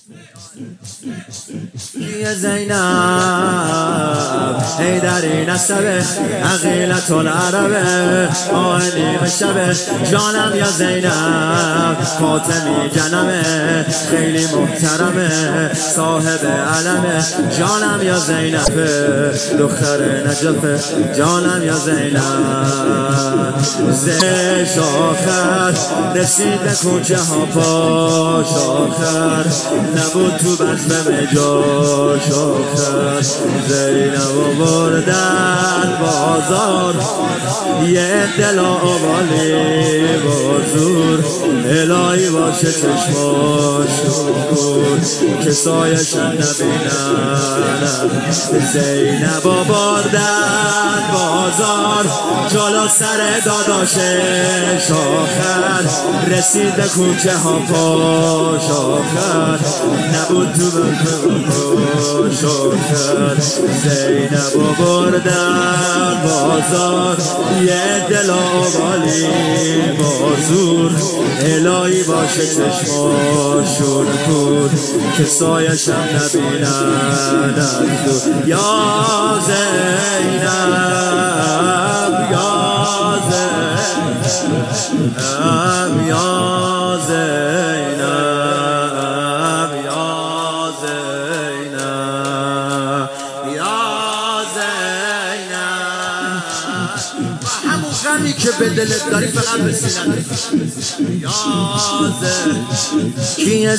کیه زینب حیدری نسبه عقیلت العربه آه نیمه شبه جانم یا زینب فاطمی جنمه خیلی محترمه صاحب علمه جانم یا زینب دختر نجفه جانم یا زینب زش آخر رسید کوچه ها پاش آخر نبود تو بزمه جاش آخر زینب و بردن بازار یه دل آوالی بازور الهی باشه چشماشون کن که سایشن نبینن زینب و بردن بازار جلو سر داداشش آخر رسید به کوچه ها پاش آخر نبود تو بلکش آخر زینب و بردن بازار یه دل آوالی بازور الهی باشه چشماشون کن که سایشم نبینن یا زینب یا زینب یا زینب یا زینب یا زینب همون غمی که به دلت داری فقط بسینن یا زینب کیه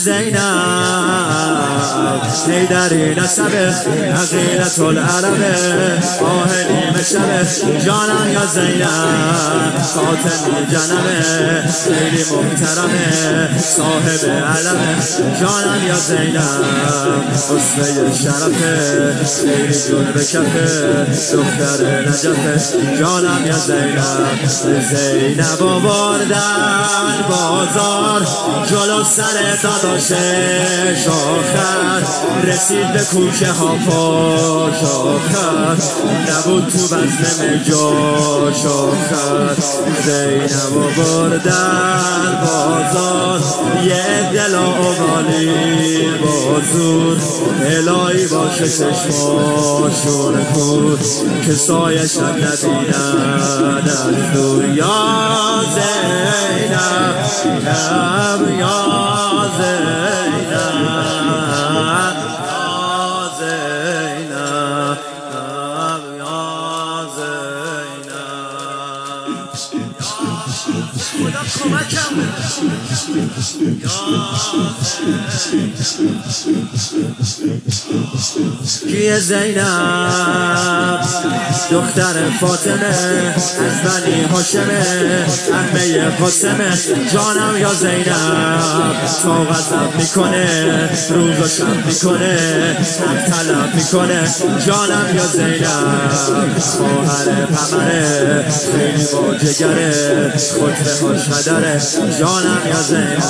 زینب حیدری نسبه عقیلت العربه آه نیمه شبه جانم یا زینب فاطمی جنمه خیلی محترمه صاحب علمه جانم یا زینب اسوه شرفه خیلی جون به کفه دختر نجفه جانم یا زینب زینب آوردن بازار جلو سر داداشش آخر رسید به کوچه ها پاش آخر نبود تو بزمه جاش آخر زینب آوردن بازار یه دل آوالی بازور الهی باشه چشماشون کن که سایشم نبینن از دور یا زینب یا زینب خدا کمکم کیه زینب دختر فاطمه از بنی هاشمه عمه قاسمه جانم یا زینب تا غضب میکنه روز و شب میکنه حق طلب میکنه جانم یا زینب خواهر پمره خیلی با جگره خطبه هاش هدره جانم یا زینب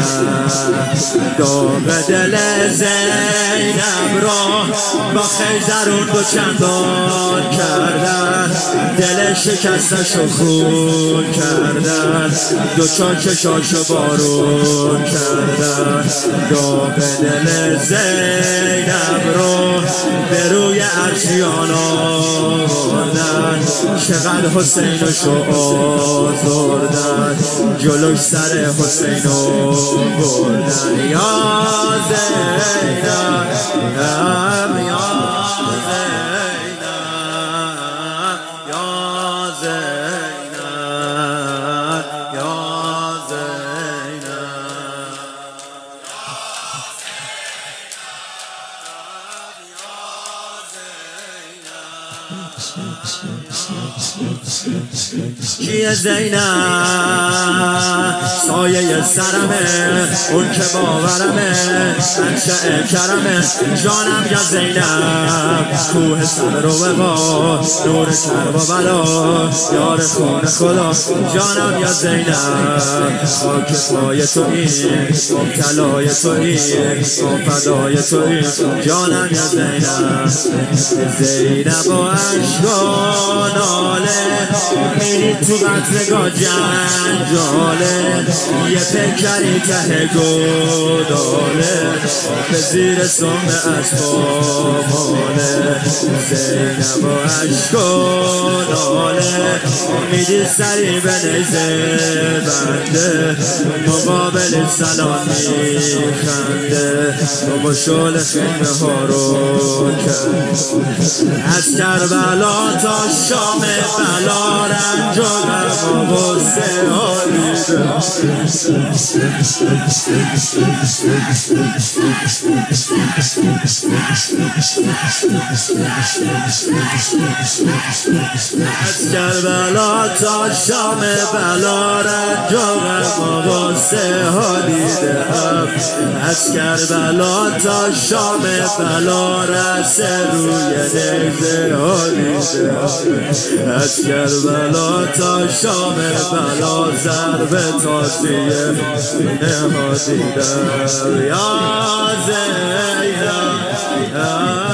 داغ دل زینب را با خیزرون دو چندان کردن دل شکستشو خون کردن دو چشاشو بارون کردن داغ دل زینب رو به روی عرشیان آوردن چقدر حسینشو آزردن جلوش سر حسینو بردن یا زینب یا زینب یا زینب یا کیه زینب سایه سرمه اون که باورمه منشأ کرمه جانم یا زینب کوه صبر و وفا نور کرب و بلا یار خون خدا جانم یا زینب خاک پای تویی مبتلای تویی فدای تویی جانم یا زینب زینب و اشکاناله میری تو قطرگاه جنجاله یه پکری ته گوداله به زیر سم اسباباله زینب و اشکاناله میدی سری به نیزه بنده مقابل سلام میخنده با شل خیمه ها رو کرد از کربلا تا شام بلا رنج و غم و غصه ها دیده از کربلا تا شام بلا رنج و غم و غصه ها دیدم از کربلا تا شام بلا رسه روی نیزه ها دیدم از کربلا تا شام بلا ضرب تازیه سینه ها دیدم یا زینب